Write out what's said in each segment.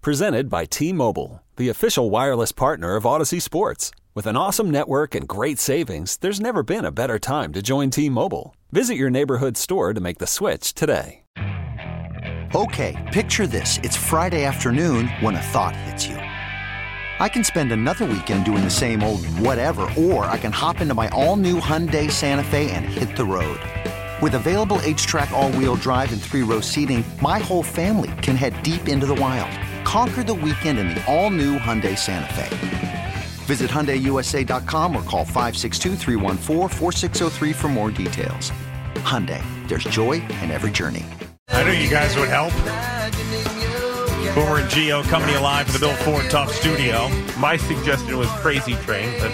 Presented by T-Mobile, the official wireless partner of Odyssey Sports. With an awesome network and great savings, there's never been a better time to join T-Mobile. Visit your neighborhood store to make the switch today. Okay, picture this. It's Friday afternoon when a thought hits you. I can spend another weekend doing the same old whatever, or I can hop into my all-new Hyundai Santa Fe and hit the road. With available H-Track all-wheel drive and 3-row seating, my whole family can head deep into the wild. Conquer the weekend in the all-new Hyundai Santa Fe. Visit HyundaiUSA.com or call 562-314-4603 for more details. Hyundai, there's joy in every journey. I knew you guys would help. Boomer and Gio coming to you live from the Bill Ford Tough Studio. My suggestion was Crazy Train, but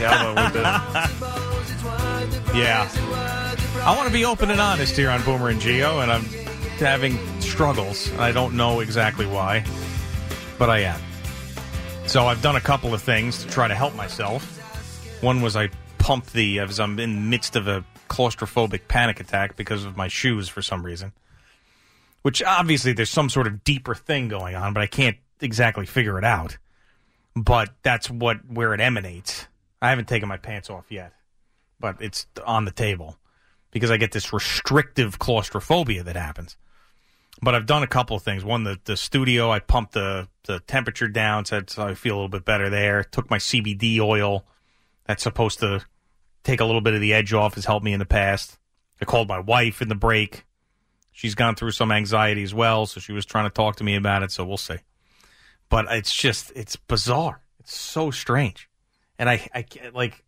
yeah. I want to be open and honest here on Boomer and Gio, and I'm having struggles. I don't know exactly why, but I am. So I've done a couple of things to try to help myself. One was I pumped as I'm in the midst of a claustrophobic panic attack because of my shoes for some reason. Which obviously there's some sort of deeper thing going on, but I can't exactly figure it out. But that's where it emanates. I haven't taken my pants off yet, but it's on the table because I get this restrictive claustrophobia that happens. But I've done a couple of things. One, the studio, I pumped the temperature down so I feel a little bit better there. Took my CBD oil. That's supposed to take a little bit of the edge off. Has helped me in the past. I called my wife in the break. She's gone through some anxiety as well, so she was trying to talk to me about it, so we'll see. But it's bizarre. It's so strange. And I can't, like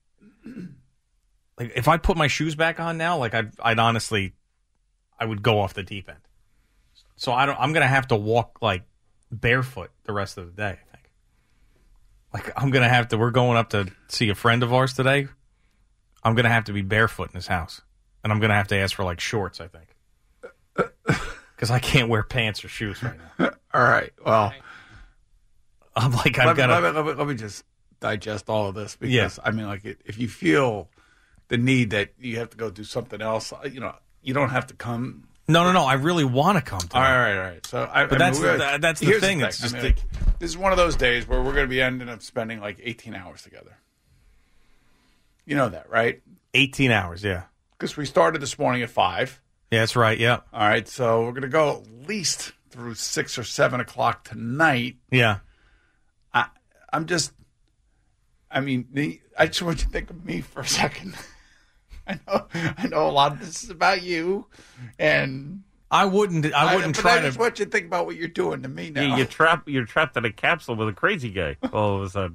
if I put my shoes back on now, like I'd honestly, I would go off the deep end. So I'm going to have to walk like barefoot the rest of the day, I think. Like I'm going to have to, we're going up to see a friend of ours today. I'm going to have to be barefoot in his house. And I'm going to have to ask for like shorts, I think. Because I can't wear pants or shoes right now. All right. Well, I'm like, let me just digest all of this because I mean, like, if you feel the need that you have to go do something else, you don't have to come. No. I really want to come to all right. So, that's the thing. It's just this is one of those days where we're going to be ending up spending like 18 hours together. You know that, right? 18 hours, yeah. Because we started this morning at 5. Yeah, that's right, yeah. All right, so we're going to go at least through 6 or 7 o'clock tonight. Yeah. I just want you to think of me for a second. I know a lot of this is about you, and I wouldn't try to. I just want you to think about what you're doing to me now. You're trapped in a capsule with a crazy guy all of a sudden.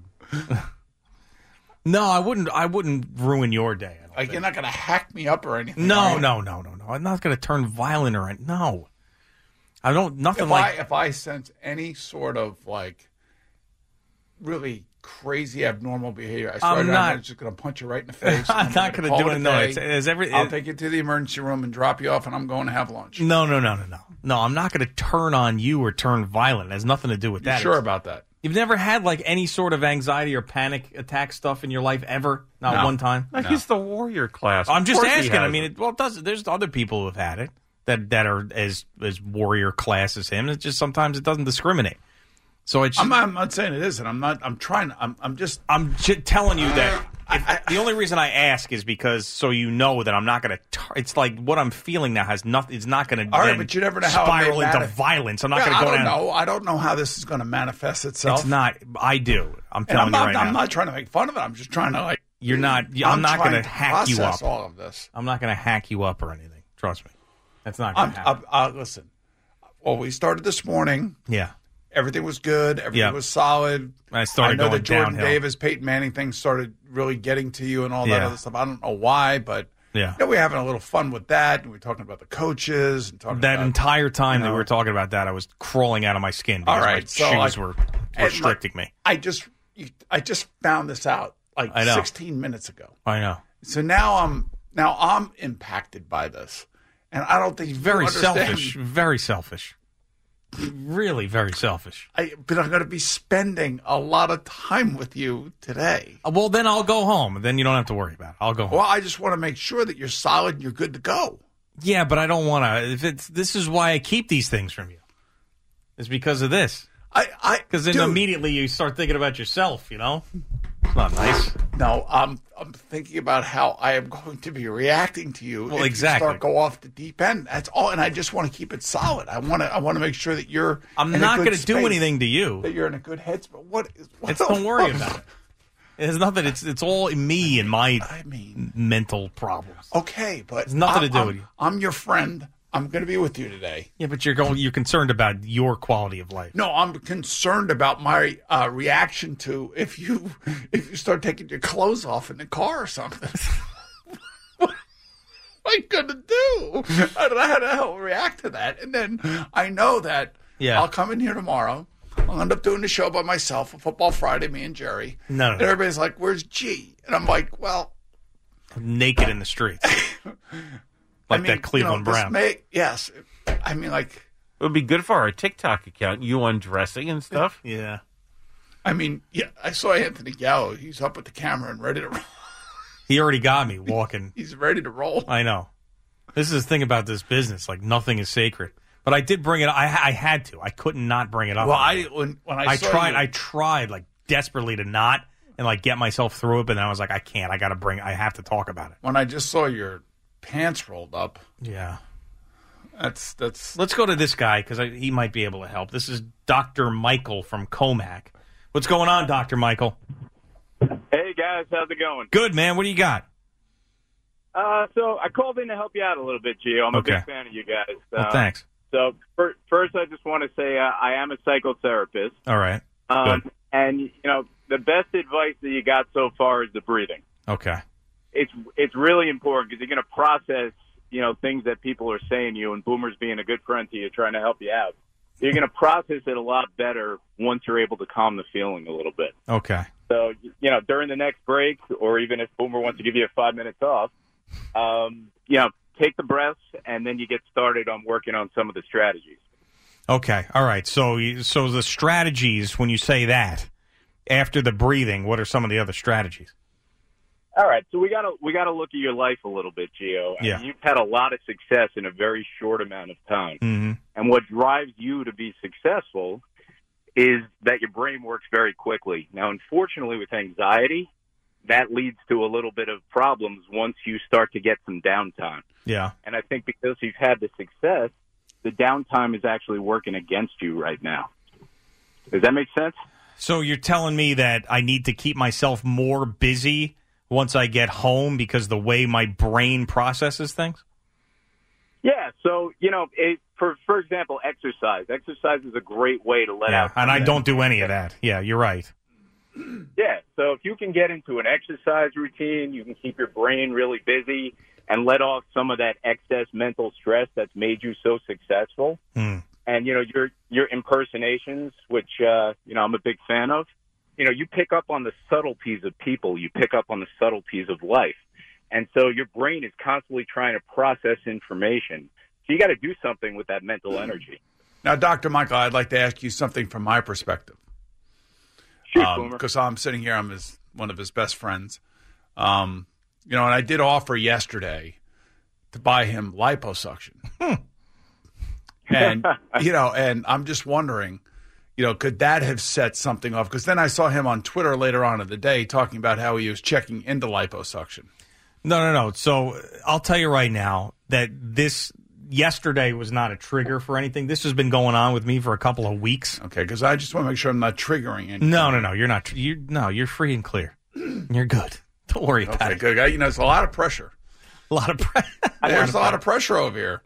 No, I wouldn't ruin your day. Like, you're not going to hack me up or anything. No. I'm not going to turn violent or anything. No. I don't, nothing if I sense any sort of, like, really crazy abnormal behavior, I'm just going to punch you right in the face. I'm not going to do it. No, I'll take you to the emergency room and drop you off, and I'm going to have lunch. No. No, I'm not going to turn on you or turn violent. It has nothing to do with that. You sure about that? You've never had, like, any sort of anxiety or panic attack stuff in your life ever? Not one time? No. He's the warrior class. I'm just asking. I mean, there's other people who have had it that are as warrior class as him. It's just sometimes it doesn't discriminate. So I'm not saying it isn't. I'm just telling you that the only reason I ask is because so you know that I'm not going to. It's like what I'm feeling now has nothing. It's not going to. All right, but you never know how spiral into violence. I'm not going to go down. I don't know how this is going to manifest itself. It's not. I do. I'm telling you right now. I'm not trying to make fun of it. I'm just trying to like. You're not. I'm not going to hack you up. All of this. I'm not going to hack you up or anything. Trust me. That's not going to happen. Listen. Well, we started this morning. Yeah. Everything was good. Everything was solid. I started going downhill. Jordan Davis, Peyton Manning thing started really getting to you and all that other stuff. I don't know why, but we're having a little fun with that. And we're talking about the coaches. And talking that entire time that we were talking about that, I was crawling out of my skin because my shoes were restricting me. I just found this out like 16 minutes ago. I know. So now I'm impacted by this, and I don't think very selfish. Very selfish. Really very selfish. But I'm going to be spending a lot of time with you today. Well, then I'll go home. Then you don't have to worry about it. I'll go home. Well, I just want to make sure that you're solid and you're good to go. Yeah, but I don't want to. This is why I keep these things from you. It's because of this. Because then immediately you start thinking about yourself, you know? It's not nice. No, I'm thinking about how I am going to be reacting to you if you start go off the deep end. That's all, and I just want to keep it solid. I want to make sure that you're. I'm not going to do anything to you. That you're in a good headspace. Don't worry about it. It's nothing. It's all me and my mental problems. Okay, but it's nothing to do with you. I'm your friend. I'm going to be with you today. Yeah, but you're concerned about your quality of life. No, I'm concerned about my reaction to if you start taking your clothes off in the car or something. What am I going to do? I don't know how the hell react to that. And then I know that I'll come in here tomorrow. I'll end up doing the show by myself, a Football Friday, me and Jerry. No. And everybody's like, "Where's G?" And I'm like, "Well, naked in the streets." That Cleveland Brown. Yes. I mean, like... It would be good for our TikTok account, you undressing and stuff. Yeah. I mean, I saw Anthony Gallo. He's up with the camera and ready to roll. He already got me walking. He's ready to roll. I know. This is the thing about this business. Like, nothing is sacred. But I did bring it up. I had to. I couldn't not bring it up. Well, when I tried, like, desperately to not and, like, get myself through it. But then I was like, I can't. I have to talk about it. When I just saw your pants rolled up. Yeah. That's. Let's go to this guy because he might be able to help. This is Dr. Michael from Comac. What's going on, Dr. Michael? Hey, guys. How's it going? Good, man. What do you got? So I called in to help you out a little bit, Gio. I'm a big fan of you guys. Well, thanks. So first, I just want to say I am a psychotherapist. All right. Good. And, the best advice that you got so far is the breathing. Okay. It's really important because you're going to process, things that people are saying to you, and Boomer's being a good friend to you, trying to help you out. You're going to process it a lot better once you're able to calm the feeling a little bit. Okay. So, during the next break, or even if Boomer wants to give you a 5 minutes off, take the breaths, and then you get started on working on some of the strategies. Okay. All right. So the strategies, when you say that, after the breathing, what are some of the other strategies? All right, so we gotta look at your life a little bit, Gio. Yeah. You've had a lot of success in a very short amount of time. Mm-hmm. And what drives you to be successful is that your brain works very quickly. Now, unfortunately, with anxiety, that leads to a little bit of problems once you start to get some downtime. Yeah. And I think because you've had the success, the downtime is actually working against you right now. Does that make sense? So you're telling me that I need to keep myself more busy once I get home because the way my brain processes things? Yeah, so, for example, exercise. Exercise is a great way to let out. And I don't do any of that. Yeah, you're right. Yeah, so if you can get into an exercise routine, you can keep your brain really busy and let off some of that excess mental stress that's made you so successful. Mm. And, your impersonations, which, I'm a big fan of, you pick up on the subtleties of people. You pick up on the subtleties of life. And so your brain is constantly trying to process information. So you got to do something with that mental energy. Now, Dr. Michael, I'd like to ask you something from my perspective. Because I'm sitting here, I'm one of his best friends. And I did offer yesterday to buy him liposuction. And, and I'm just wondering, could that have set something off? Because then I saw him on Twitter later on in the day talking about how he was checking into liposuction. No. So I'll tell you right now that this yesterday was not a trigger for anything. This has been going on with me for a couple of weeks. Okay, because I just want to make sure I'm not triggering anything. No. You're not. You're free and clear. You're good. Don't worry about it. Good. It's a lot of pressure. There's a lot of pressure over here.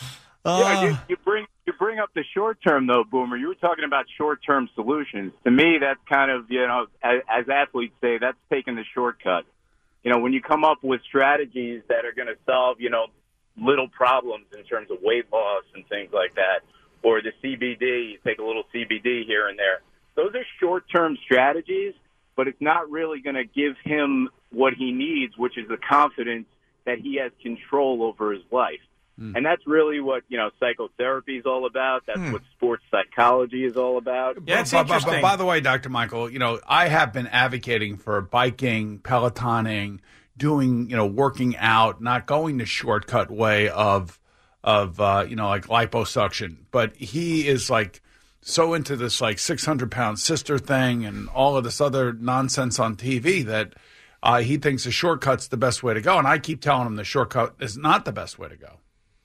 You bring up the short term, though, Boomer. You were talking about short-term solutions. To me, that's kind of, as athletes say, that's taking the shortcut. When you come up with strategies that are going to solve, little problems in terms of weight loss and things like that, or the CBD, you take a little CBD here and there. Those are short-term strategies, but it's not really going to give him what he needs, which is the confidence that he has control over his life. And that's really what, psychotherapy is all about. That's what sports psychology is all about. Yeah, it's interesting. But by the way, Dr. Michael, I have been advocating for biking, Pelotoning, doing, working out, not going the shortcut way of like liposuction. But he is like so into this like 600-pound sister thing and all of this other nonsense on TV that he thinks the shortcut's the best way to go. And I keep telling him the shortcut is not the best way to go.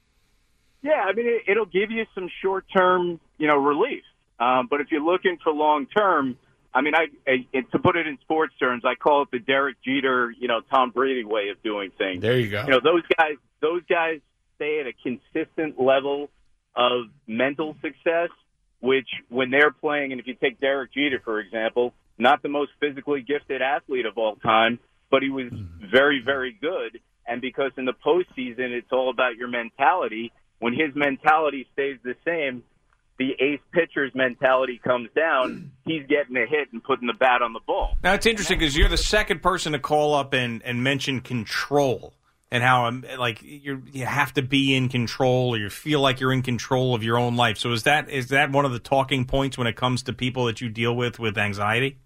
Yeah, I mean, it'll give you some short-term, relief. But if you're looking for long-term, I mean, to put it in sports terms, I call it the Derek Jeter, Tom Brady way of doing things. There you go. Those guys stay at a consistent level of mental success, which when they're playing, and if you take Derek Jeter, for example, not the most physically gifted athlete of all time, but he was very, very good. And because in the postseason, it's all about your mentality. When his mentality stays the same, the ace pitcher's mentality comes down, he's getting a hit and putting the bat on the ball. Now, it's interesting because you're the second person to call up and mention control and how you have to be in control or you feel like you're in control of your own life. So is that one of the talking points when it comes to people that you deal with anxiety?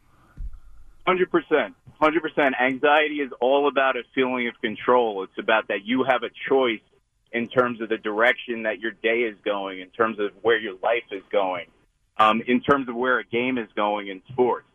100%. 100%. Anxiety is all about a feeling of control. It's about that you have a choice in terms of the direction that your day is going, in terms of where your life is going, in terms of where a game is going in sports.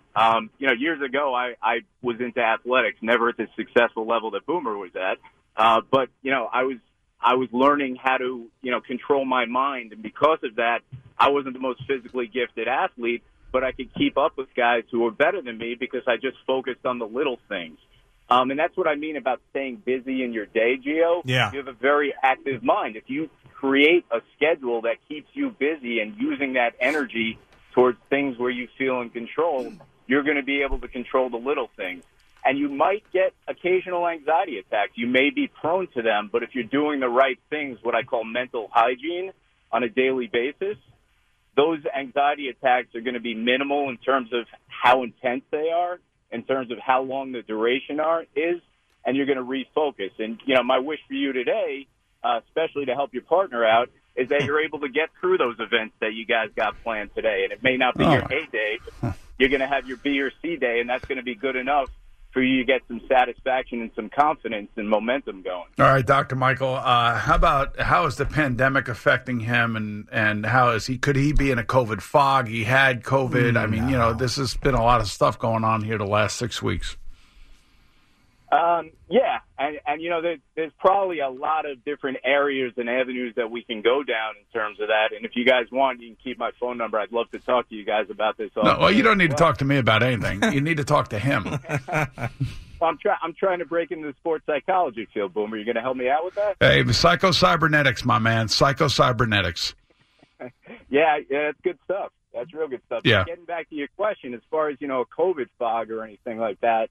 Years ago, I was into athletics, never at the successful level that Boomer was at. But I was learning how to, control my mind. And because of that, I wasn't the most physically gifted athlete, but I could keep up with guys who were better than me because I just focused on the little things. And that's what I mean about staying busy in your day, Gio. Yeah. You have a very active mind. If you create a schedule that keeps you busy and using that energy towards things where you feel in control, you're going to be able to control the little things. And you might get occasional anxiety attacks. You may be prone to them, but if you're doing the right things, what I call mental hygiene on a daily basis, those anxiety attacks are going to be minimal in terms of how intense they are, in terms of how long the duration is, and you're going to refocus. And, my wish for you today, especially to help your partner out, is that you're able to get through those events that you guys got planned today. And it may not be your A day, but you're going to have your B or C day, and that's going to be good enough for you to get some satisfaction and some confidence and momentum going. All right, Dr. Michael, how is the pandemic affecting him, and could he be in a COVID fog? He had COVID. I mean, this has been a lot of stuff going on here the last 6 weeks. Yeah, and there's probably a lot of different areas and avenues that we can go down in terms of that. And if you guys want, you can keep my phone number. I'd love to talk to you guys about this. You don't need to talk to me about anything. You need to talk to him. I'm trying to break into the sports psychology field, Boomer. You going to help me out with that? Hey, psychocybernetics, my man. Psychocybernetics. Yeah, that's good stuff. That's real good stuff. Yeah. Getting back to your question, as far as, a COVID fog or anything like that,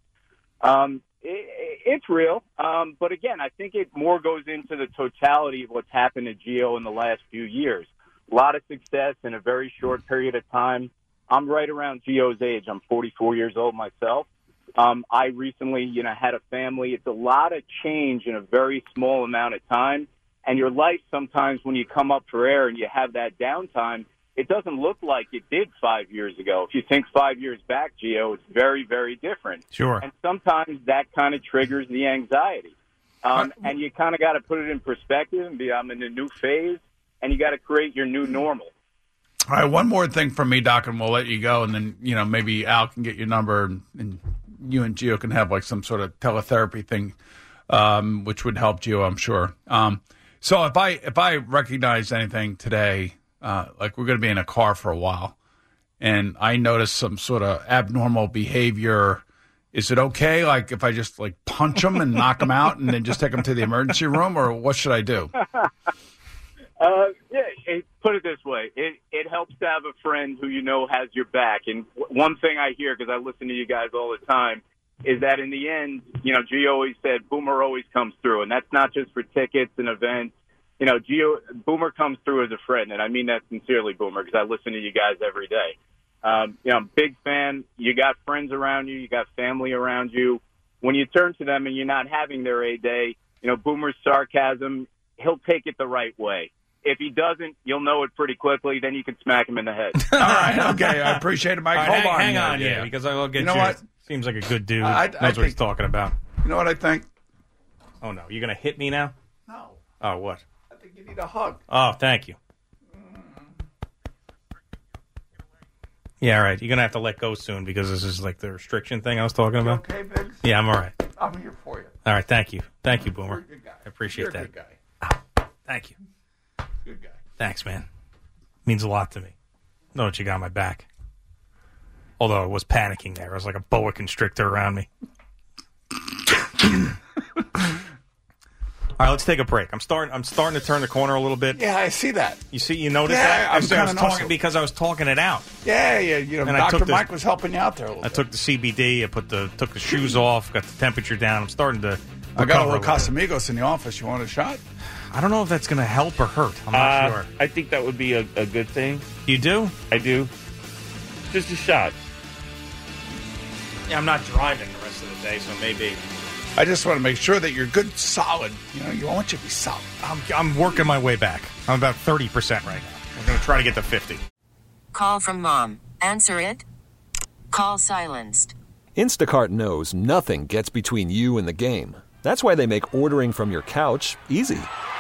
it's real. But again, I think it more goes into the totality of what's happened to Gio in the last few years. A lot of success in a very short period of time. I'm right around Gio's age. I'm 44 years old myself. I recently, had a family. It's a lot of change in a very small amount of time. And your life sometimes when you come up for air and you have that downtime, it doesn't look like it did 5 years ago. If you think 5 years back, Gio, it's very, very different. Sure. And sometimes that kind of triggers the anxiety. And you kind of got to put it in perspective and I'm in a new phase, and you got to create your new normal. All right, one more thing from me, Doc, and we'll let you go. And then, maybe Al can get your number and you and Gio can have like some sort of teletherapy thing, which would help Gio, I'm sure. So if I recognize anything today, like we're going to be in a car for a while, and I notice some sort of abnormal behavior, is it okay? Like if I just like punch them and knock them out and then just take them to the emergency room, or what should I do? Put it this way. It helps to have a friend who has your back. And one thing I hear, because I listen to you guys all the time, is that in the end, Gio always said Boomer always comes through. And that's not just for tickets and events. Boomer comes through as a friend, and I mean that sincerely, Boomer, because I listen to you guys every day. I'm a big fan. You got friends around you. You got family around you. When you turn to them and you're not having their A day, Boomer's sarcasm, he'll take it the right way. If he doesn't, you'll know it pretty quickly. Then you can smack him in the head. All right, okay. I appreciate it, Mike. Right, Hold on. Hang on, because I'll get you. What? Seems like a good dude. Knows what he's talking about. You know what I think? Oh, no. You're going to hit me now? No. Oh, what? I think you need a hug. Oh, thank you. Yeah, all right. You're going to have to let go soon because this is like the restriction thing I was talking You about. okay, Biggs? Yeah, I'm all right. I'm here for you. All right, thank you. Thank you, Boomer. You're a good guy. I appreciate You're that. a good guy. Thank you. Good guy. Thanks, man. Means a lot to me. Know that you got my back. Although I was panicking there. I was like a boa constrictor around me. All right, let's take a break. I'm starting to turn the corner a little bit. Yeah, I see that. You notice Yeah, that? I'm I was kinda talking also- because I was talking it out. Yeah. And I Dr. took Mike was helping you out there a little I bit. took the CBD. I took the shoes off. Got the temperature down. I'm starting to. I got a little recover bit. Casamigos in the office. You want a shot? I don't know if that's going to help or hurt. I'm not sure. I think that would be a good thing. You do? I do. Just a shot. Yeah, I'm not driving the rest of the day, so maybe. I just want to make sure that you're good, solid. You want you to be solid. I'm working my way back. I'm about 30% right now. I'm going to try to get to 50. Call from mom. Answer it. Call silenced. Instacart knows nothing gets between you and the game. That's why they make ordering from your couch easy.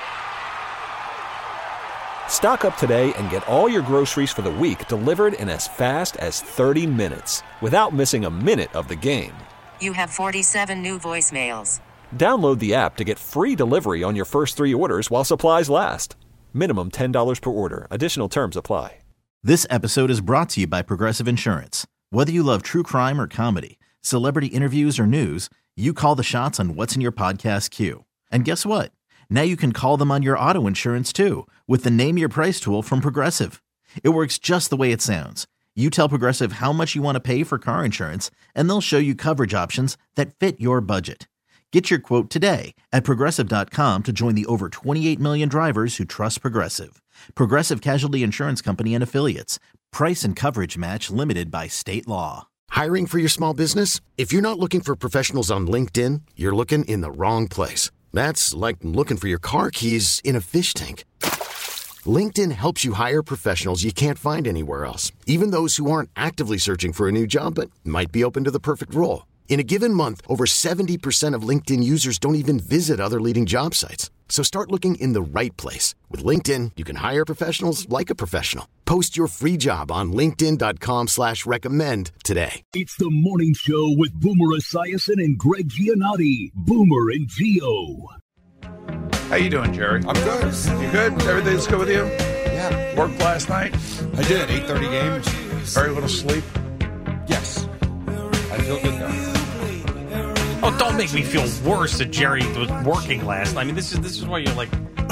Stock up today and get all your groceries for the week delivered in as fast as 30 minutes without missing a minute of the game. You have 47 new voicemails. Download the app to get free delivery on your first 3 orders while supplies last. Minimum $10 per order. Additional terms apply. This episode is brought to you by Progressive Insurance. Whether you love true crime or comedy, celebrity interviews or news, you call the shots on what's in your podcast queue. And guess what? Now you can call them on your auto insurance too with the Name Your Price tool from Progressive. It works just the way it sounds. You tell Progressive how much you want to pay for car insurance, and they'll show you coverage options that fit your budget. Get your quote today at Progressive.com to join the over 28 million drivers who trust Progressive. Progressive Casualty Insurance Company and Affiliates. Price and coverage match limited by state law. Hiring for your small business? If you're not looking for professionals on LinkedIn, you're looking in the wrong place. That's like looking for your car keys in a fish tank. LinkedIn helps you hire professionals you can't find anywhere else, even those who aren't actively searching for a new job but might be open to the perfect role. In a given month, over 70% of LinkedIn users don't even visit other leading job sites. So start looking in the right place. With LinkedIn, you can hire professionals like a professional. Post your free job on linkedin.com/recommend today. It's the morning show with Boomer Esiason and Greg Giannotti. Boomer and Gio. How you doing, Jerry? I'm good. You good? Everything's good with you? Yeah. Worked last night? I did. 8:30 games. Very little sleep? Yes. I feel good now. Oh, don't make me feel worse that Jerry was working last night. I mean, this is why you're like...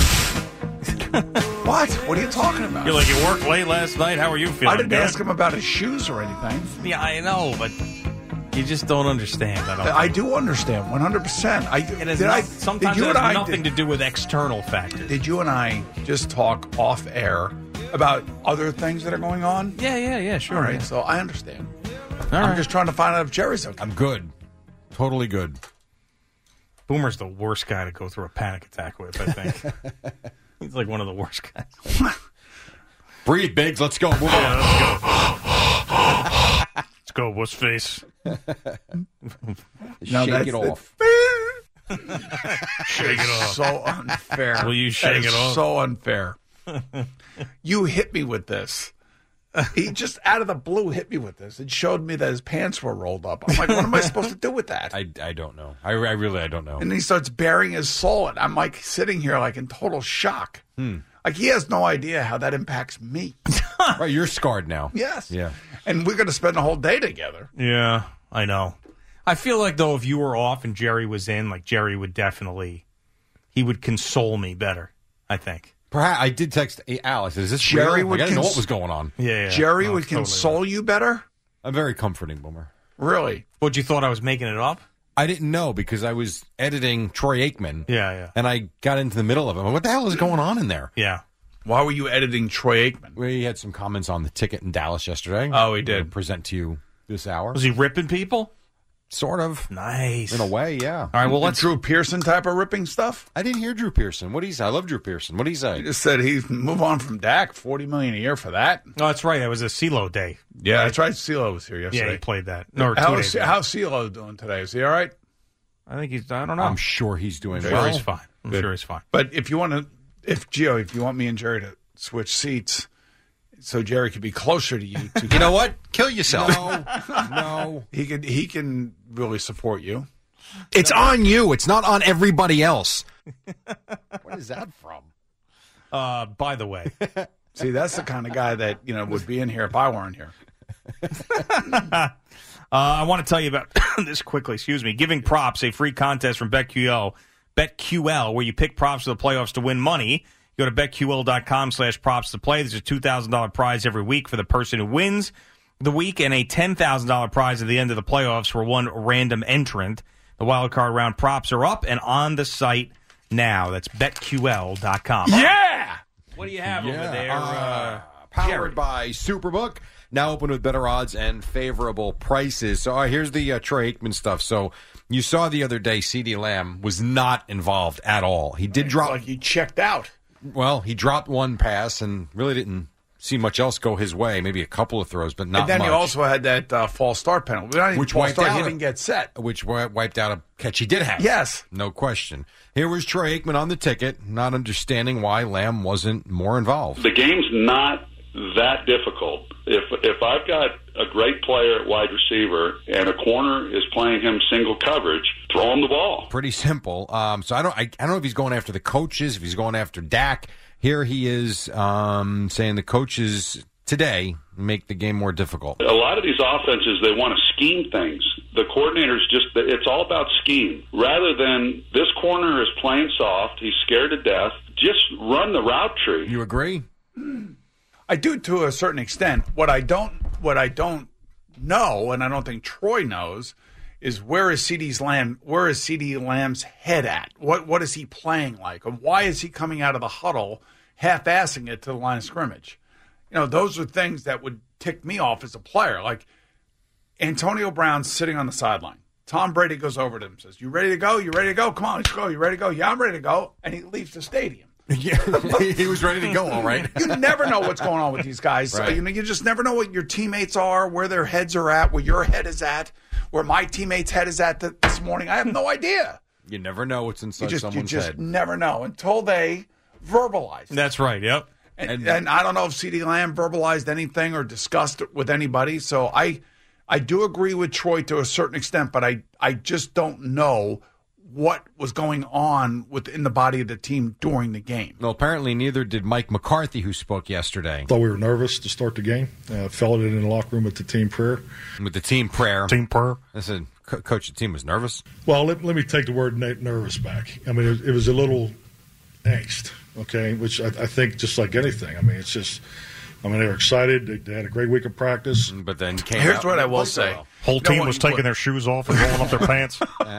What? What are you talking about? You're like, you worked late last night? How are you feeling? I didn't good? ask him about his shoes or anything. Yeah, I know, but you just don't understand. I do understand 100%. Sometimes it has nothing to do with external factors. Did you and I just talk off air about other things that are going on? Yeah, sure. All right, yeah. so I understand. All I'm right. just trying to find out if Jerry's okay. I'm good. Totally good. Boomer's the worst guy to go through a panic attack with, I think. He's like one of the worst guys. Breathe, Biggs. Let's go. Move on. Yeah, let's go, wuss face. Shake it off. Shake it off. So unfair. Will you shake That is it off? So unfair. You hit me with this. He just out of the blue hit me with this. It showed me that his pants were rolled up. I'm like, what am I supposed to do with that? I don't know. I really don't know. And he starts bearing his soul. And I'm like sitting here like in total shock. Like he has no idea how that impacts me. Right, you're scarred now. Yes. Yeah. And we're going to spend the whole day together. Yeah, I know. I feel like, though, if you were off and Jerry was in, like, Jerry would definitely, he would console me better, I think. Perhaps I did text Al. I said, "Is this Jerry real?" would I didn't know what was going on. Yeah. Jerry No, would it's totally console right. you better? I'm very comforting, Boomer. Really? What, you thought I was making it up? I didn't know because I was editing Troy Aikman. Yeah. And I got into the middle of it. What the hell is going on in there? Yeah. Why were you editing Troy Aikman? We had some comments on the ticket in Dallas yesterday. Oh, he did. We'll present to you this hour. Was he ripping people? Sort of. Nice. In a way, yeah. All right, well, let's... Drew Pearson type of ripping stuff? I didn't hear Drew Pearson. What did he say? I love Drew Pearson. What did he say? He just said he'd move on from Dak, $40 million a year for that. Oh, that's right. That was a CeeLo day. Yeah, that's right. CeeLo was here yesterday. Yeah, he played that. No, 2 days ago. How's CeeLo doing today? Is he all right? I think he's... I don't know. I'm sure he's doing sure well. he's fine. I'm sure he's fine. But if you want me and Jerry to switch seats, so Jerry could be closer to you. You know what? Kill yourself. No. He can really support you. It's on you. It's not on everybody else. What is that from? By the way. See, that's the kind of guy that, would be in here if I weren't here. I want to tell you about this quickly. Excuse me. Giving Props, a free contest from BetQL, where you pick props for the playoffs to win money. Go to BetQL.com/props to play. There's a $2,000 prize every week for the person who wins the week and a $10,000 prize at the end of the playoffs for one random entrant. The wildcard round props are up and on the site now. That's BetQL.com. Yeah! What do you have over there? Powered by Superbook. Now open with better odds and favorable prices. So here's the Troy Aikman stuff. So you saw the other day CeeDee Lamb was not involved at all. He did drop. Like he checked out. Well, he dropped one pass and really didn't see much else go his way. Maybe a couple of throws, but not much. And then he also had that false start penalty. Which wiped out. He didn't get set. Which wiped out a catch he did have. Yes. No question. Here was Troy Aikman on the ticket, not understanding why Lamb wasn't more involved. The game's not that difficult. If I've got a great player at wide receiver and a corner is playing him single coverage, throw him the ball. Pretty simple. So I don't know if he's going after the coaches, if he's going after Dak. Here he is saying the coaches today make the game more difficult. A lot of these offenses, they want to scheme things. The coordinators it's all about scheme. Rather than this corner is playing soft, he's scared to death, just run the route tree. You agree? I do to a certain extent. What I don't know, and I don't think Troy knows, is where is CeeDee Lamb's head at? What is he playing like? And why is he coming out of the huddle half-assing it to the line of scrimmage? Those are things that would tick me off as a player. Like Antonio Brown's sitting on the sideline. Tom Brady goes over to him and says, "You ready to go? You ready to go? Come on, let's go. You ready to go? Yeah, I'm ready to go." And he leaves the stadium. Yeah, he was ready to go, all right. You never know what's going on with these guys. Right. You just never know what your teammates are, where their heads are at, where your head is at, where my teammate's head is at this morning. I have no idea. You never know what's inside someone's head. You just head. never know until they verbalize. That's right, yep. And I don't know if CeeDee Lamb verbalized anything or discussed it with anybody. So I do agree with Troy to a certain extent, but I just don't know what was going on within the body of the team during the game. Well, apparently neither did Mike McCarthy, who spoke yesterday. Thought we were nervous to start the game. Felt it in the locker room with the team prayer. With the team prayer. Team prayer. I said, Coach, the team was nervous? Well, let me take the word nervous back. I mean, it was a little angst, okay, which I think just like anything. I mean, it's just, they were excited. They had a great week of practice. But then here's what I will say. Whole team was taking their shoes off and rolling up their pants.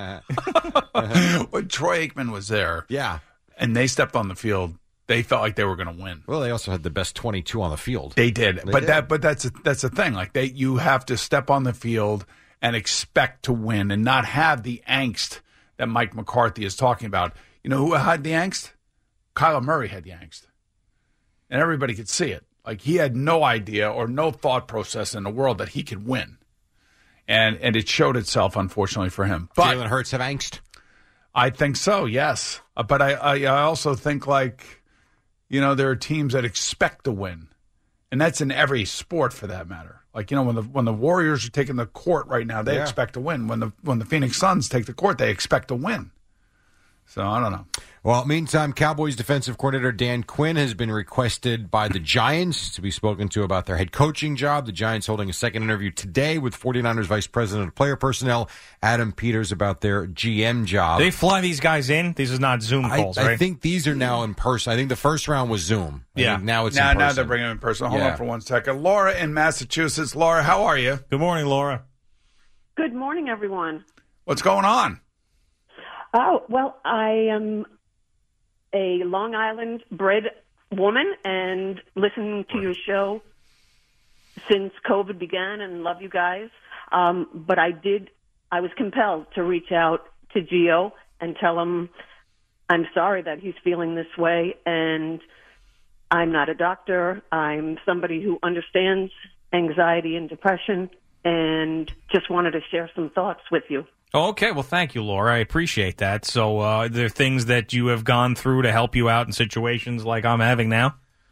When Troy Aikman was there, yeah, and they stepped on the field, they felt like they were going to win. Well, they also had the best 22 on the field. They did, but that's the thing. Like you have to step on the field and expect to win, and not have the angst that Mike McCarthy is talking about. You know who had the angst? Kyler Murray had the angst, and everybody could see it. Like he had no idea or no thought process in the world that he could win. And it showed itself, unfortunately, for him. But Jalen Hurts have angst? I think so, yes. But I also think, there are teams that expect to win. And that's in every sport, for that matter. Like, when the Warriors are taking the court right now, they expect to win. When the Phoenix Suns take the court, they expect to win. So, I don't know. Well, meantime, Cowboys defensive coordinator Dan Quinn has been requested by the Giants to be spoken to about their head coaching job. The Giants holding a second interview today with 49ers Vice President of Player Personnel, Adam Peters, about their GM job. They fly these guys in? These is not Zoom calls, right? I think these are now in person. I think the first round was Zoom. Yeah. Now it's in person. Now they're bringing them in person. Hold on for 1 second. Laura in Massachusetts. Laura, how are you? Good morning, Laura. Good morning, everyone. What's going on? Oh, well, I am a Long Island bred woman and listened to your show since COVID began and love you guys. But I was compelled to reach out to Gio and tell him I'm sorry that he's feeling this way. And I'm not a doctor. I'm somebody who understands anxiety and depression and just wanted to share some thoughts with you. Okay, well, thank you, Laura. I appreciate that. So are there things that you have gone through to help you out in situations like I'm having now?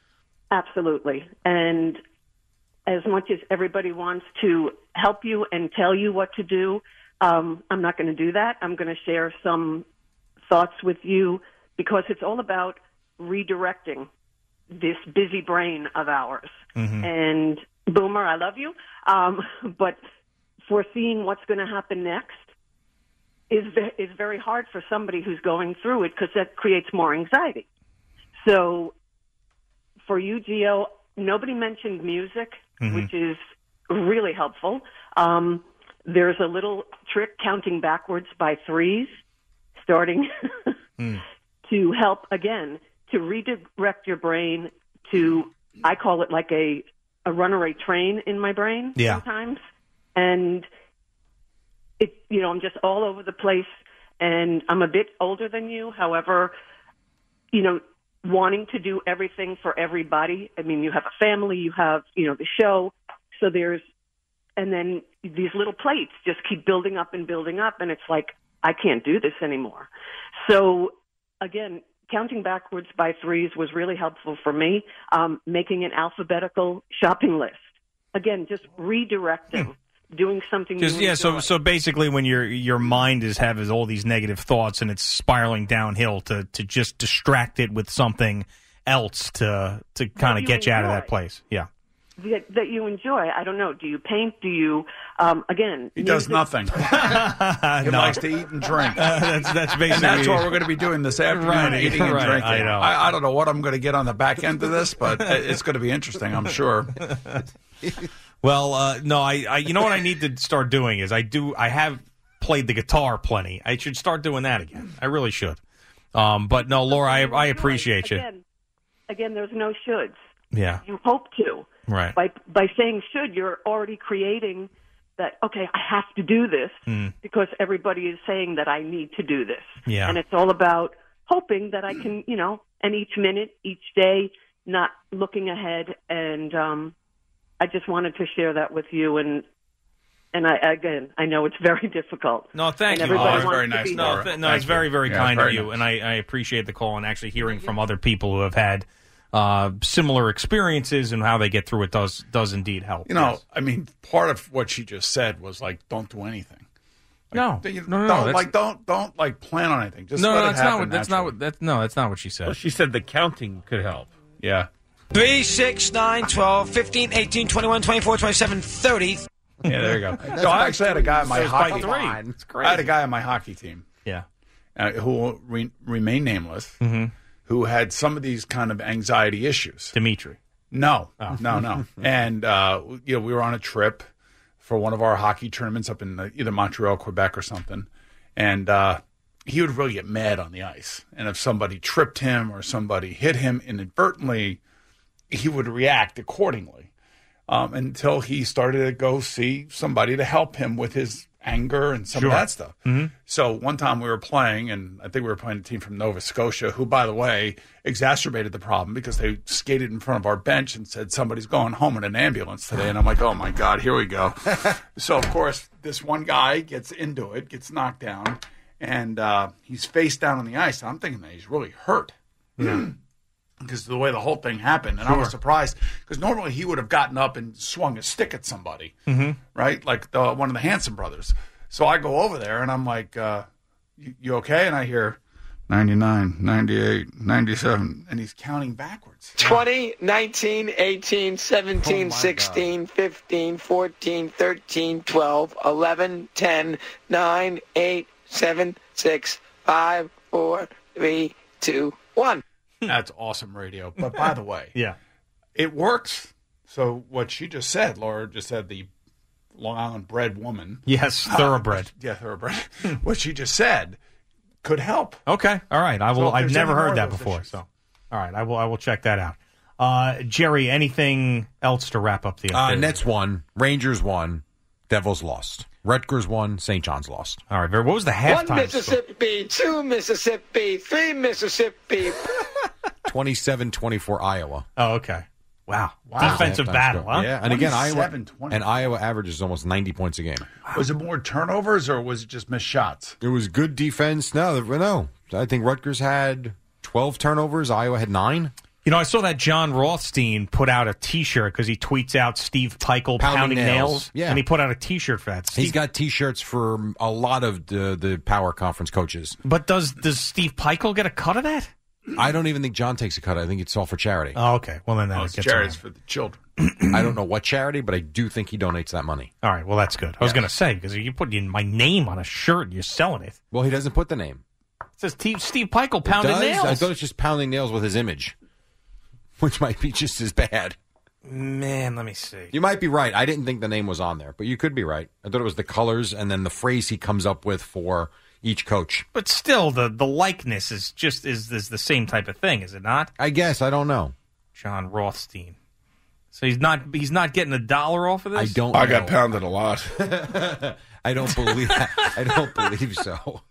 Absolutely. And as much as everybody wants to help you and tell you what to do, I'm not going to do that. I'm going to share some thoughts with you because it's all about redirecting this busy brain of ours. Mm-hmm. And Boomer, I love you, but foreseeing what's going to happen next is very hard for somebody who's going through it because that creates more anxiety. So for you, Gio, nobody mentioned music, Mm-hmm. which is really helpful. There's a little trick counting backwards by threes, starting to help, again, to redirect your brain to, I call it like a runaway train in my brain sometimes. And it, I'm just all over the place, and I'm a bit older than you. However, wanting to do everything for everybody. I mean, you have a family, you have, the show. So and then these little plates just keep building up, and it's like, I can't do this anymore. So again, counting backwards by threes was really helpful for me. Making an alphabetical shopping list. Again, just redirecting. Doing something you enjoy. So basically when your mind has all these negative thoughts and it's spiraling downhill to just distract it with something else to kind of get you out of that place. Yeah. That you enjoy. I don't know. Do you paint? Do you, again... He does nothing. He likes to eat and drink. That's basically... And that's what we're going to be doing this afternoon, eating and drinking. I know. I don't know what I'm going to get on the back end of this, but it's going to be interesting, I'm sure. Well, no, I you know what I need to start doing is I have played the guitar plenty. I should start doing that again. I really should. But no, Laura, I appreciate you. Again, there's no shoulds. Yeah. You hope to. Right. By saying should, you're already creating that, okay, I have to do this because everybody is saying that I need to do this. Yeah. And it's all about hoping that I can, and each minute, each day, not looking ahead. And I just wanted to share that with you. And I know it's very difficult. No, thank you. It's very nice. No, it's very, very kind of you. Nice. And I appreciate the call and actually hearing from other people who have had similar experiences and how they get through it does indeed help. Yes. I mean, part of what she just said was like, don't do anything. Like, don't plan on anything. Just let it happen naturally. That's not what she said. Well, she said the counting could help. Yeah. 3, 6, 9, 12, 15, 18, 21, 24, 27, 30. Yeah, there you go. So I actually had a guy on my hockey team. It's crazy. I had a guy on my hockey team. Yeah. Who will remain nameless. Mm-hmm. Who had some of these kind of anxiety issues. Dimitri. No. And, we were on a trip for one of our hockey tournaments up in either Montreal, Quebec or something. And he would really get mad on the ice. And if somebody tripped him or somebody hit him inadvertently, he would react accordingly until he started to go see somebody to help him with his anger and some of that stuff. Mm-hmm. So one time we were playing, and I think we were playing a team from Nova Scotia, who, by the way, exacerbated the problem because they skated in front of our bench and said, somebody's going home in an ambulance today. And I'm like, oh, my God, here we go. So, of course, this one guy gets into it, gets knocked down, and he's face down on the ice. And I'm thinking that he's really hurt. Yeah. Because of the way the whole thing happened. And I was surprised because normally he would have gotten up and swung a stick at somebody, right? Like one of the Hanson brothers. So I go over there and I'm like, you okay? And I hear 99, 98, 97. And he's counting backwards. 20, 19, 18, 17, 16, 15, 14, 13, 12, 11, 10, 9, 8, 7, 6, 5, 4, 3, 2, 1. That's awesome radio. But by the way, yeah, it works. So what she just said, Laura just said, the Long Island bred woman. Yes, thoroughbred. Thoroughbred. What she just said could help. Okay, all right. I've never heard that before. So, all right, I will check that out. Jerry, anything else to wrap up the update? Nets won, Rangers won, Devils lost. Rutgers won, St. John's lost. All right, what was the halftime? 1 Mississippi, 2 Mississippi, 3 Mississippi. 27-24 Iowa. Oh, okay. Wow. Defensive battle, huh? Yeah, and again, Iowa averages almost 90 points a game. Wow. Was it more turnovers or was it just missed shots? It was good defense. No. I think Rutgers had 12 turnovers. Iowa had 9. You know, I saw that John Rothstein put out a T-shirt because he tweets out Steve Peichel pounding nails. Yeah. And he put out a T-shirt for that. He's got T-shirts for a lot of the power conference coaches. But does Steve Peichel get a cut of that? I don't even think John takes a cut. I think it's all for charity. Oh, okay. Well, then that gets charities around. for the children. I don't know what charity, but I do think he donates that money. All right. Well, that's good. I was going to say, because you put my name on a shirt and you're selling it. Well, he doesn't put the name. It says Steve Peichel pounding nails. I thought it's just pounding nails with his image, which might be just as bad. Man, let me see. You might be right. I didn't think the name was on there, but you could be right. I thought it was the colors and then the phrase he comes up with for each coach. But still, the likeness is the same type of thing, is it not? I guess. I don't know. John Rothstein. So he's not getting $1 off of this? I got pounded a lot. I don't believe so.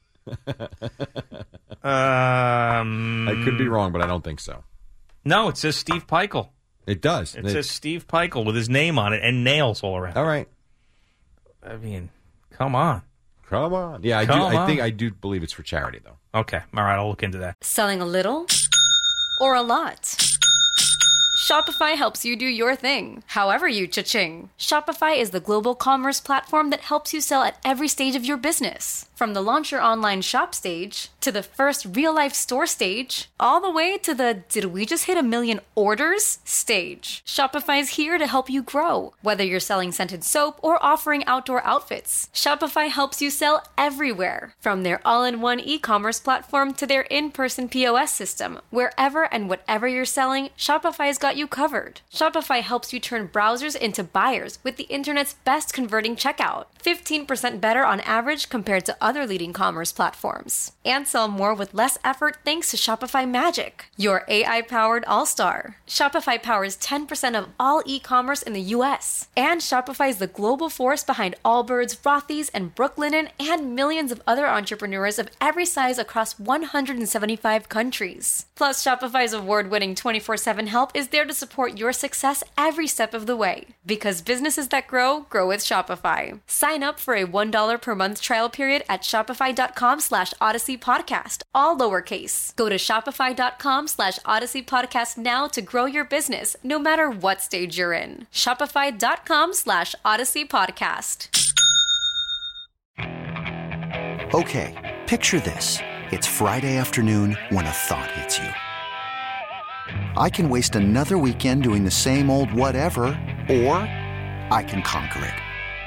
I could be wrong, but I don't think so. No, it says Steve Peichel. It does. It says Steve Peichel with his name on it and nails all around. All right. I mean, come on. Come on. Yeah, I do believe it's for charity, though. Okay. All right, I'll look into that. Selling a little or a lot? Shopify helps you do your thing, however you cha-ching. Shopify is the global commerce platform that helps you sell at every stage of your business. From the launch your online shop stage, to the first real-life store stage, all the way to the did we just hit 1 million orders stage. Shopify is here to help you grow. Whether you're selling scented soap or offering outdoor outfits, Shopify helps you sell everywhere. From their all-in-one e-commerce platform to their in-person POS system, wherever and whatever you're selling, Shopify's got you covered. Shopify helps you turn browsers into buyers with the internet's best converting checkout. 15% better on average compared to other leading commerce platforms. And sell more with less effort thanks to Shopify Magic, your AI-powered all-star. Shopify powers 10% of all e-commerce in the U.S. And Shopify is the global force behind Allbirds, Rothy's, and Brooklinen, and millions of other entrepreneurs of every size across 175 countries. Plus, Shopify's award-winning 24/7 help is there to support your success every step of the way. Because businesses that grow with Shopify. Sign up for a $1 per month trial period at shopify.com/Odyssey Podcast, all lowercase. Go to shopify.com/Odyssey Podcast now to grow your business, no matter what stage you're in. Shopify.com/Odyssey Podcast. Okay, picture this. It's Friday afternoon when a thought hits you. I can waste another weekend doing the same old whatever, or I can conquer it.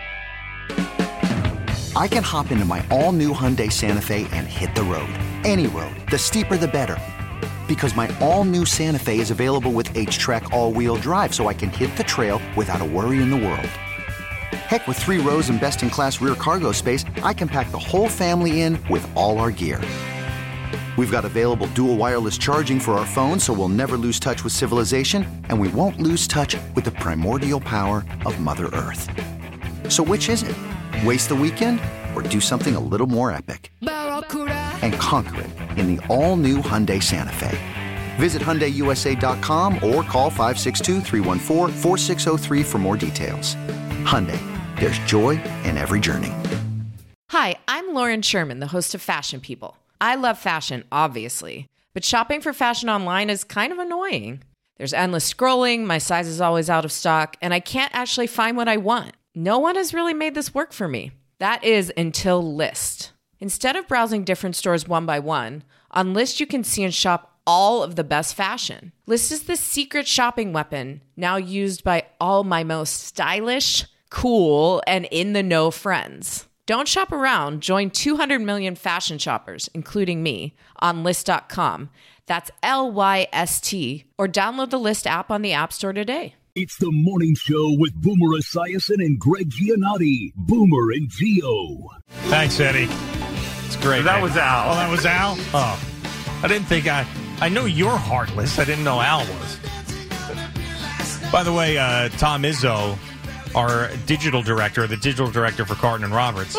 I can hop into my all-new Hyundai Santa Fe and hit the road. Any road. The steeper, the better. Because my all-new Santa Fe is available with H-Track all-wheel drive, so I can hit the trail without a worry in the world. Heck, with 3 rows and best-in-class rear cargo space, I can pack the whole family in with all our gear. We've got available dual wireless charging for our phones, so we'll never lose touch with civilization, and we won't lose touch with the primordial power of Mother Earth. So which is it? Waste the weekend or do something a little more epic? And conquer it in the all-new Hyundai Santa Fe. Visit HyundaiUSA.com or call 562-314-4603 for more details. Hyundai, there's joy in every journey. Hi, I'm Lauren Sherman, the host of Fashion People. I love fashion, obviously, but shopping for fashion online is kind of annoying. There's endless scrolling, my size is always out of stock, and I can't actually find what I want. No one has really made this work for me. That is until Lyst. Instead of browsing different stores one by one, on Lyst you can see and shop all of the best fashion. Lyst is the secret shopping weapon now used by all my most stylish, cool, and in-the-know friends. Don't shop around. Join 200 million fashion shoppers, including me, on Lyst.com. That's LYST. Or download the Lyst app on the App Store today. It's the morning show with Boomer Esiason and Greg Giannotti. Boomer and Gio. Thanks, Eddie. It's great. That was Al. Oh, that was Al? Oh. I didn't think I know you're heartless. I didn't know Al was. By the way, Tom Izzo, our digital director, the digital director for Carton and Roberts,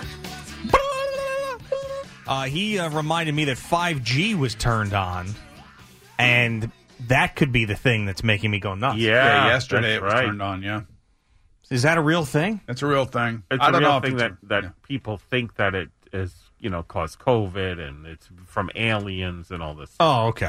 he reminded me that 5G was turned on, and that could be the thing that's making me go nuts. Yeah, yesterday it was turned on, yeah. Is that a real thing? It's a real thing. It's a real thing that people think that it is, caused COVID and it's from aliens and all this. Oh, okay.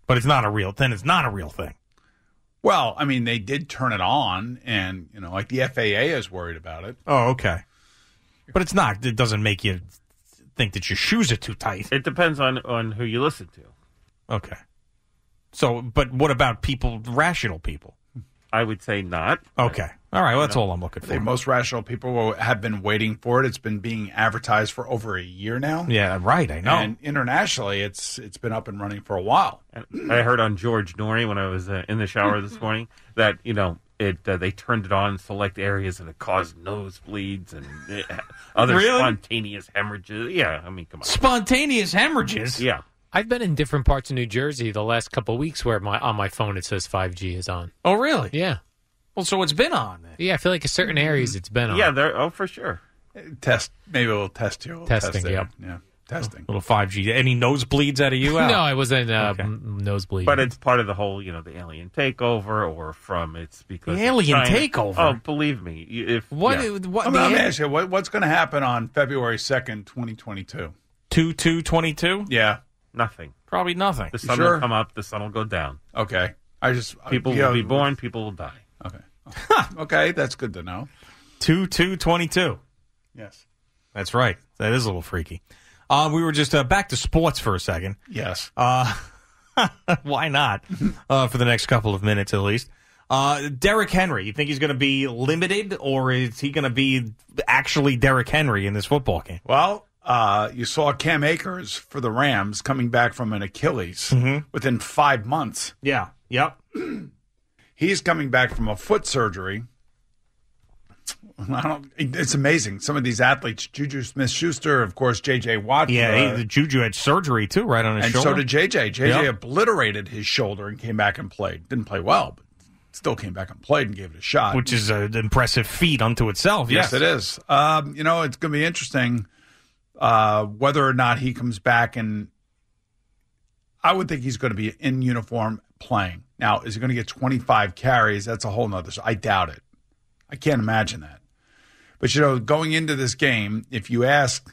But it's not a real thing. It's not a real thing. Well, I mean, they did turn it on, and, like the FAA is worried about it. Oh, okay. But it's not. It doesn't make you think that your shoes are too tight. It depends on who you listen to. Okay. So, but what about people, rational people? I would say not. Okay. All right. Well, that's all I'm looking for. The most rational people have been waiting for it. It's been being advertised for over a year now. Yeah, right. I know. And internationally, it's been up and running for a while. I heard on George Norrie when I was in the shower this morning that, they turned it on in select areas and it caused nosebleeds and other spontaneous hemorrhages. Yeah, I mean, come on. Spontaneous hemorrhages? Yeah. I've been in different parts of New Jersey the last couple of weeks where on my phone it says 5G is on. Oh, really? Yeah. Well, so it's been on then. Yeah, I feel like in certain areas it's been on. Yeah, for sure. Maybe we'll test here. Testing, yep. Yeah, testing. Little 5G. Any nosebleeds out of you? No, I wasn't nosebleed. But it's part of the whole, the alien takeover, or it's because the alien China. takeover. Oh, believe me, what? Let me ask you, what's going to happen on February 2nd, 2022? 2222? Yeah, nothing. Probably nothing. The sun will come up. The sun will go down. Okay, people will be born. People will die. Okay. Okay, that's good to know. 2222. Yes, that's right. That is a little freaky. We were just back to sports for a second. Yes. Why not? For the next couple of minutes at least. Derrick Henry, you think he's going to be limited, or is he going to be actually Derrick Henry in this football game? Well, you saw Cam Akers for the Rams coming back from an Achilles within 5 months. Yeah. Yep. He's coming back from a foot surgery. It's amazing. Some of these athletes, Juju Smith-Schuster, of course, J.J. Watt. Yeah, Juju had surgery, too, right on his shoulder. And so did J.J. J.J. obliterated his shoulder and came back and played. Didn't play well, but still came back and played and gave it a shot. Which is an impressive feat unto itself. Yes, it is. It's going to be interesting whether or not he comes back, and I would think he's going to be in uniform playing. Now, is he going to get 25 carries? That's a whole nother. I doubt it. I can't imagine that. But, going into this game, if you ask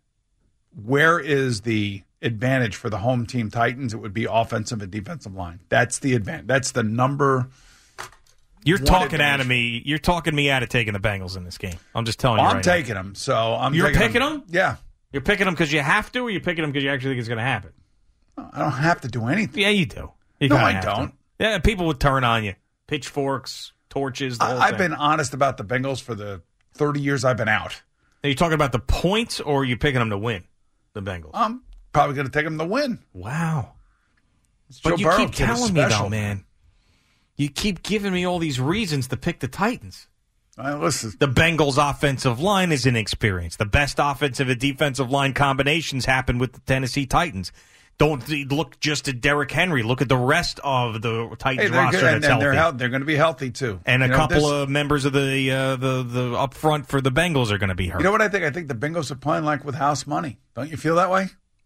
where is the advantage for the home team Titans, it would be offensive and defensive line. That's the advantage. That's the number. You're talking out of me. You're talking me out of taking the Bengals in this game. I'm just telling you right now. I'm taking them. So You're picking them? Yeah. You're picking them because you have to, or you're picking them because you actually think it's going to happen? I don't have to do anything. Yeah, you do. No, I don't. Yeah, people would turn on you. Pitchforks, torches, the whole I've thing. been honest about the Bengals for the 30 years I've been out. Are you talking about the points, or are you picking them to win, the Bengals? I'm probably going to take them to win. Wow. Joe But you Burrow, keep kid, is telling me, special, though, man. You keep giving me all these reasons to pick the Titans. Listen. The Bengals' offensive line is inexperienced. The best offensive and defensive line combinations happen with the Tennessee Titans. Don't look just at Derrick Henry. Look at the rest of the Titans roster that's healthy. They're going to be healthy, too. And a couple of members of the up front for the Bengals are going to be hurt. You know what I think? I think the Bengals are playing like with house money. Don't you feel that way?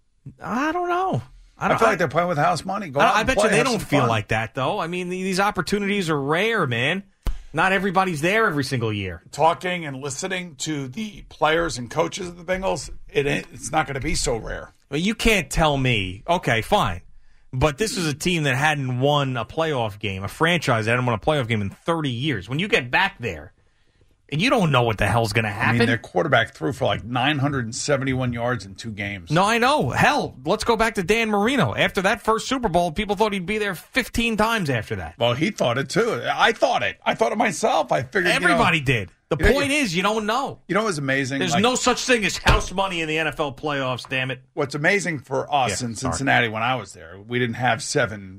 I don't know. I feel like they're playing with house money. Go out I and bet play, you they have don't some feel fun. like that, though. I mean, these opportunities are rare, man. Not everybody's there every single year. Talking and listening to the players and coaches of the Bengals, it's not going to be so rare. Well, you can't tell me, okay, fine. But this is a team that hadn't won a playoff game, a franchise that hadn't won a playoff game in 30 years. When you get back there, and you don't know what the hell's going to happen. I mean, their quarterback threw for like 971 yards in 2 games. No, I know. Hell, let's go back to Dan Marino. After that first Super Bowl, people thought he'd be there 15 times after that. Well, he thought it, too. I thought it. I thought it myself. I figured everybody did. The point is, you don't know. You know what's amazing? There's no such thing as house money in the NFL playoffs, damn it. What's amazing for us in Cincinnati when I was there, we didn't have 7,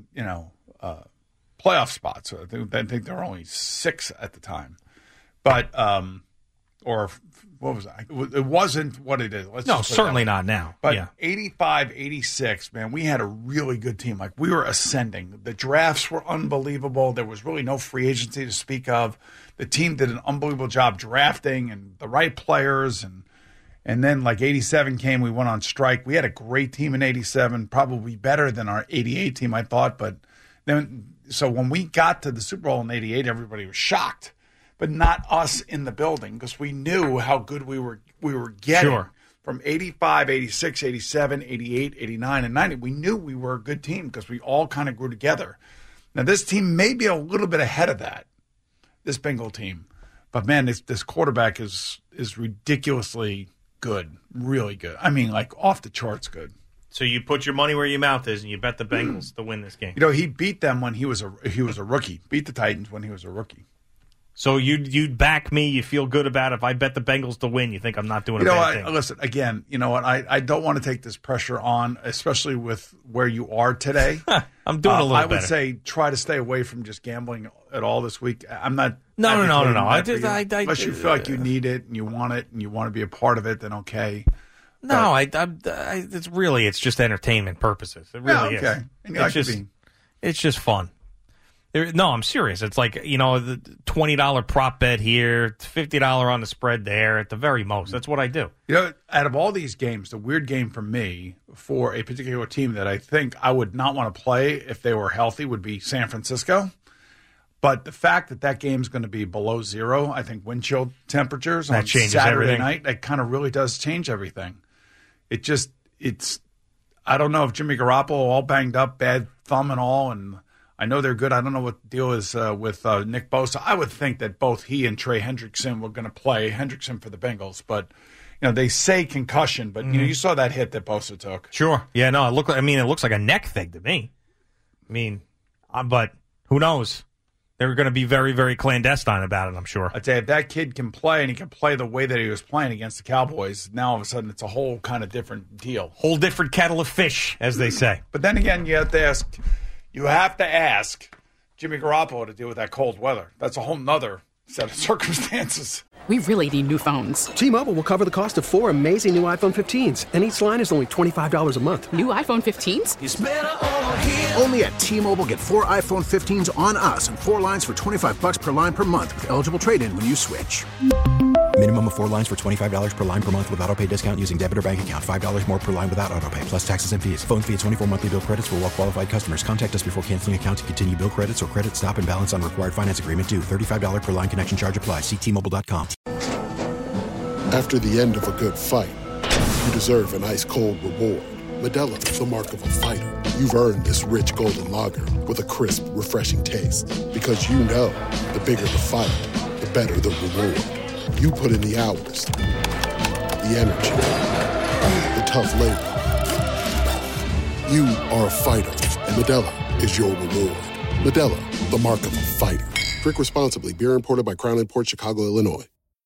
playoff spots. I think there were only 6 at the time. But, or what was I? It wasn't what it is. No, certainly not now. But 85, 86, man, we had a really good team. Like, we were ascending. The drafts were unbelievable. There was really no free agency to speak of. The team did an unbelievable job drafting and the right players. And then, like, 87 came, we went on strike. We had a great team in 87, probably better than our 88 team, I thought. But then, so when we got to the Super Bowl in 88, everybody was shocked. But not us in the building, because we knew how good we were getting. Sure. from 85, 86, 87, 88, 89, and 90, we knew we were a good team because we all kind of grew together. Now, this team may be a little bit ahead of that, this Bengal team. But, man, this quarterback is ridiculously good, really good. I mean, like, off the charts good. So you put your money where your mouth is, and you bet the Bengals to win this game. You know, he beat them when he was a rookie. Beat the Titans when he was a rookie. So you'd back me. You feel good about it. If I bet the Bengals to win, you think I'm not doing a bad thing. Listen, again, you know what? I don't want to take this pressure on, especially with where you are today. I'm doing a little better. I would say try to stay away from just gambling at all this week. I'm not. No. Unless you feel like you need it and you want to be a part of it, then okay. No, it's just entertainment purposes. It really is. Okay. And it's just fun. No, I'm serious. It's like, you know, the $20 prop bet here, $50 on the spread there, at the very most. That's what I do. You know, out of all these games, the weird game for me, for a particular team that I think I would not want to play if they were healthy, would be San Francisco. But the fact that game's going to be below zero, I think wind chill temperatures on Saturday night, that kind of really does change everything. I don't know if Jimmy Garoppolo all banged up, bad thumb and all, and I know they're good. I don't know what the deal is with Nick Bosa. I would think that both he and Trey Hendrickson were going to play. Hendrickson for the Bengals, but you know they say concussion, but you know you saw that hit that Bosa took. Sure, yeah, no, it looks like a neck thing to me. I mean, but who knows? They're going to be very, very clandestine about it, I'm sure. I'd say if that kid can play and he can play the way that he was playing against the Cowboys, now all of a sudden it's a whole kind of different deal. Whole different kettle of fish, as they say. But then again, you have to ask Jimmy Garoppolo to deal with that cold weather. That's a whole nother set of circumstances. We really need new phones. T-Mobile will cover the cost of 4 amazing new iPhone 15s, and each line is only $25 a month. New iPhone 15s? It's better over here. Only at T-Mobile, get 4 iPhone 15s on us and 4 lines for $25 per line per month with eligible trade-in when you switch. Minimum of 4 lines for $25 per line per month with autopay discount using debit or bank account. $5 more per line without autopay, plus taxes and fees. Phone fee at 24 monthly bill credits for well-qualified customers. Contact us before canceling account to continue bill credits or credit stop and balance on required finance agreement due. $35 per line connection charge applies. See T-Mobile.com. After the end of a good fight, you deserve an ice-cold reward. Modelo is the mark of a fighter. You've earned this rich golden lager with a crisp, refreshing taste. Because you know, the bigger the fight, the better the reward. You put in the hours, the energy, the tough labor. You are a fighter, and Modelo is your reward. Modelo, the mark of a fighter. Drink responsibly. Beer imported by Crown Imports, Chicago, Illinois.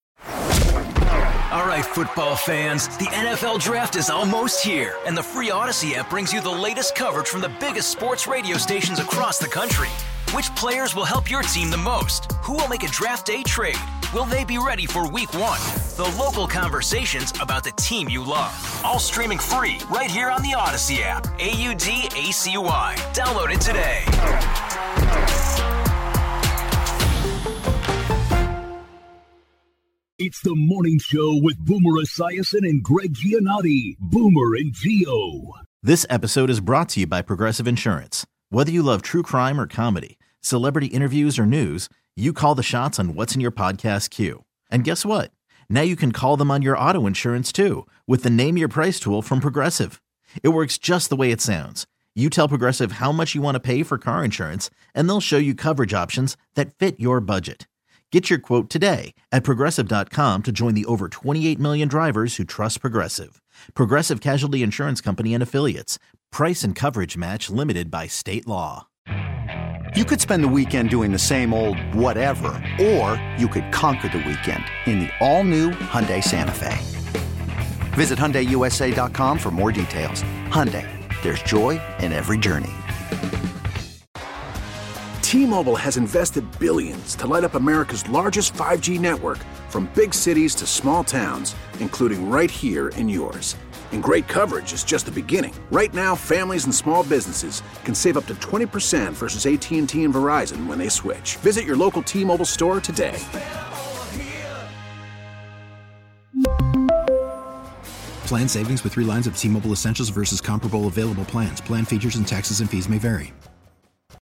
All right, football fans, the NFL Draft is almost here, and the free Odyssey app brings you the latest coverage from the biggest sports radio stations across the country. Which players will help your team the most? Who will make a draft day trade? Will they be ready for week 1? The local conversations about the team you love. All streaming free right here on the Odyssey app. AUDACY. Download it today. It's the morning show with Boomer Esiason and Greg Giannotti. Boomer and Gio. This episode is brought to you by Progressive Insurance. Whether you love true crime or comedy, celebrity interviews or news, you call the shots on what's in your podcast queue. And guess what? Now you can call them on your auto insurance too with the Name Your Price tool from Progressive. It works just the way it sounds. You tell Progressive how much you want to pay for car insurance, and they'll show you coverage options that fit your budget. Get your quote today at Progressive.com to join the over 28 million drivers who trust Progressive. Progressive Casualty Insurance Company and Affiliates. Price and coverage match limited by state law. You could spend the weekend doing the same old whatever, or you could conquer the weekend in the all-new Hyundai Santa Fe. Visit HyundaiUSA.com for more details. Hyundai, there's joy in every journey. T-Mobile has invested billions to light up America's largest 5G network, from big cities to small towns, including right here in yours. And great coverage is just the beginning. Right now, families and small businesses can save up to 20% versus AT&T and Verizon when they switch. Visit your local T-Mobile store today. Plan savings with 3 lines of T-Mobile Essentials versus comparable available plans. Plan features and taxes and fees may vary.